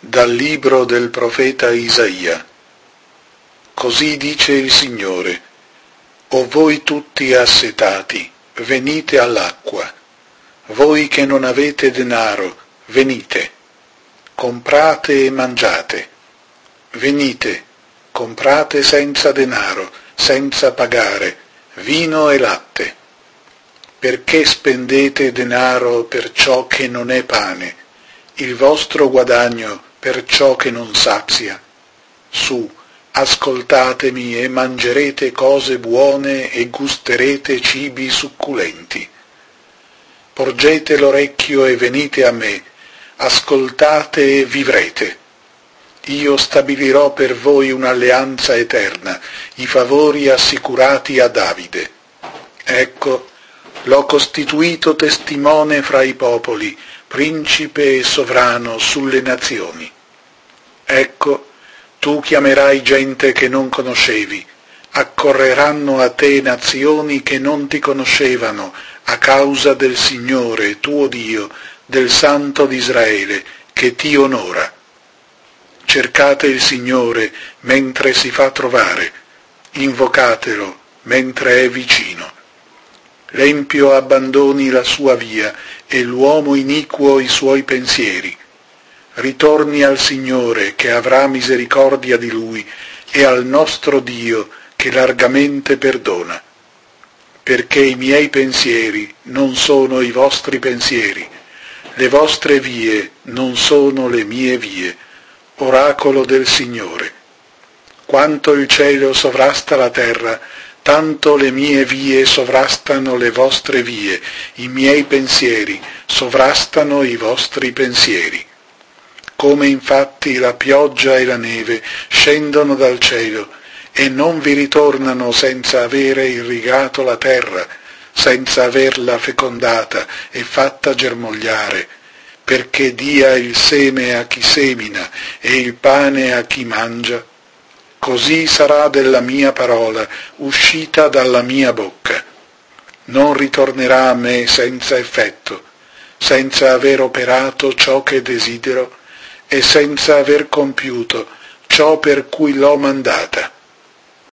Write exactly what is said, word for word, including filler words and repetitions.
Dal libro del profeta Isaia. Così dice il Signore: O voi tutti assetati, venite all'acqua. Voi che non avete denaro, venite. Comprate e mangiate. Venite, comprate senza denaro, senza pagare, vino e latte. Perché spendete denaro per ciò che non è pane, il vostro guadagno per ciò che non sazia? Su, ascoltatemi e mangerete cose buone e gusterete cibi succulenti. Porgete l'orecchio e venite a me, ascoltate e vivrete. Io stabilirò per voi un'alleanza eterna, i favori assicurati a Davide. Ecco, l'ho costituito testimone fra i popoli, principe e sovrano sulle nazioni. Ecco, tu chiamerai gente che non conoscevi, accorreranno a te nazioni che non ti conoscevano, a causa del Signore, tuo Dio, del Santo di Israele, che ti onora. Cercate il Signore mentre si fa trovare, invocatelo mentre è vicino. L'empio abbandoni la sua via e l'uomo iniquo i suoi pensieri. Ritorni al Signore, che avrà misericordia di lui, e al nostro Dio, che largamente perdona. Perché i miei pensieri non sono i vostri pensieri, le vostre vie non sono le mie vie, oracolo del Signore. Quanto il cielo sovrasta la terra, tanto le mie vie sovrastano le vostre vie, i miei pensieri sovrastano i vostri pensieri. Come infatti la pioggia e la neve scendono dal cielo e non vi ritornano senza avere irrigato la terra, senza averla fecondata e fatta germogliare, perché dia il seme a chi semina e il pane a chi mangia, così sarà della mia parola uscita dalla mia bocca. Non ritornerà a me senza effetto, senza aver operato ciò che desidero e senza aver compiuto ciò per cui l'ho mandata.